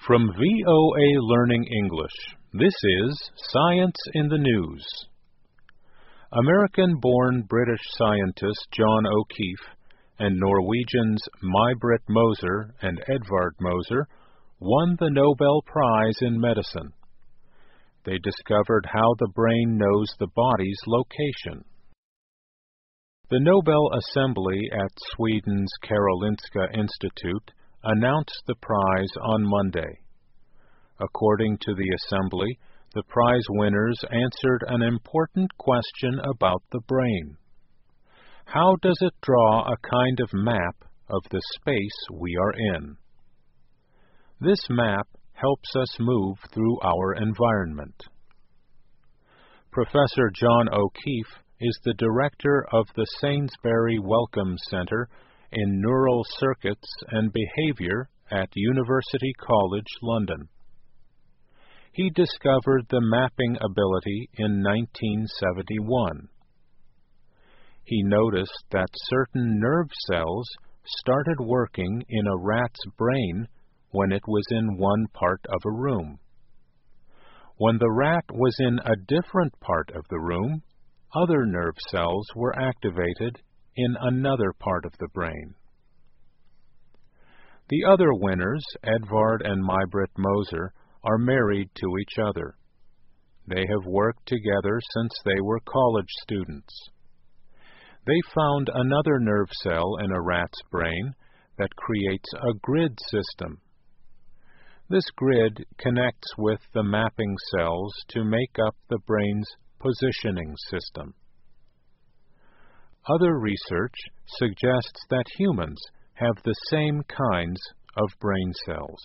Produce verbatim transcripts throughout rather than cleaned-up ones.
From V O A Learning English, this is Science in the News. American-born British scientist John O'Keefe and Norwegians May-Britt Moser and Edvard Moser won the Nobel Prize in Medicine. They discovered how the brain knows the body's location. The Nobel Assembly at Sweden's Karolinska Institute announced the prize on Monday. According to the Assembly, the prize winners answered an important question about the brain. How does it draw a kind of map of the space we are in? This map helps us move through our environment. Professor John O'Keefe is the director of the Sainsbury Wellcome Center in Neural Circuits and Behavior at University College London. He discovered the mapping ability in nineteen seventy-one. He noticed that certain nerve cells started working in a rat's brain when it was in one part of a room. When the rat was in a different part of the room, other nerve cells were activated in another part of the brain. The other winners, Edvard and May-Britt Moser, are married to each other. They have worked together since they were college students. They found another nerve cell in a rat's brain that creates a grid system. This grid connects with the mapping cells to make up the brain's positioning system. Other research suggests that humans have the same kinds of brain cells.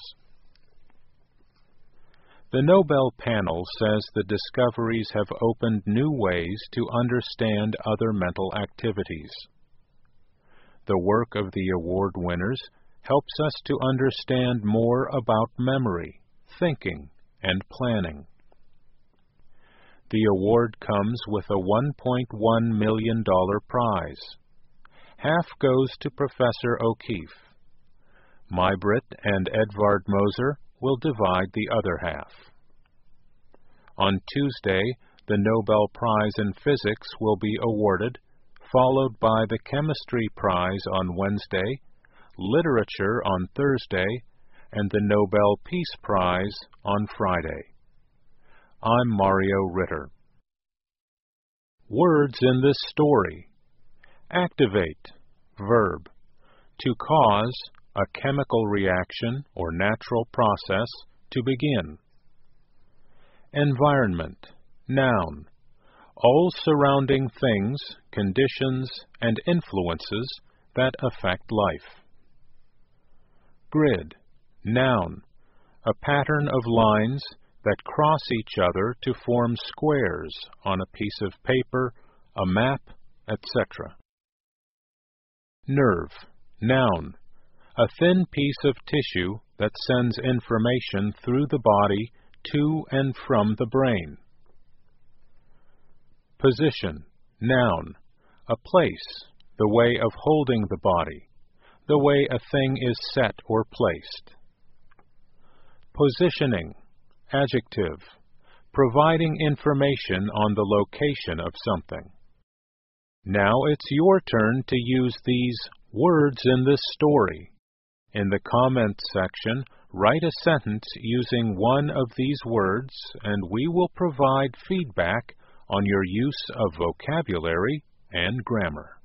The Nobel panel says the discoveries have opened new ways to understand other mental activities. The work of the award winners helps us to understand more about memory, thinking, and planning. The award comes with a one point one million dollars prize. Half goes to Professor O'Keefe. May-Britt and Edvard Moser will divide the other half. On Tuesday, the Nobel Prize in Physics will be awarded, followed by the Chemistry Prize on Wednesday, Literature on Thursday, and the Nobel Peace Prize on Friday. I'm Mario Ritter. Words in this story. Activate, verb. To cause a chemical reaction or natural process to begin. Environment, noun. All surrounding things, conditions, and influences that affect life. Grid, noun. A pattern of lines that cross each other to form squares on a piece of paper, a map, et cetera. Nerve, noun. A thin piece of tissue that sends information through the body to and from the brain. Position, noun. A place, the way of holding the body, the way a thing is set or placed. Positioning, adjective. Providing information on the location of something. Now it's your turn to use these words in this story. In the comments section, write a sentence using one of these words, and we will provide feedback on your use of vocabulary and grammar.